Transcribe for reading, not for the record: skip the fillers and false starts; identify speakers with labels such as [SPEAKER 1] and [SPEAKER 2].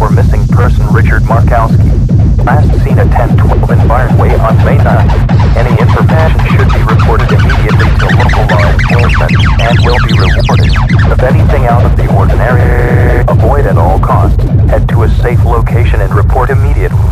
[SPEAKER 1] for missing person Richard Markowski. Last seen at 1012 in Barn Way on May 9th. Any information should be reported immediately to local law enforcement and will be rewarded. If anything out of the ordinary, avoid at all costs. Head to a safe location and report immediately.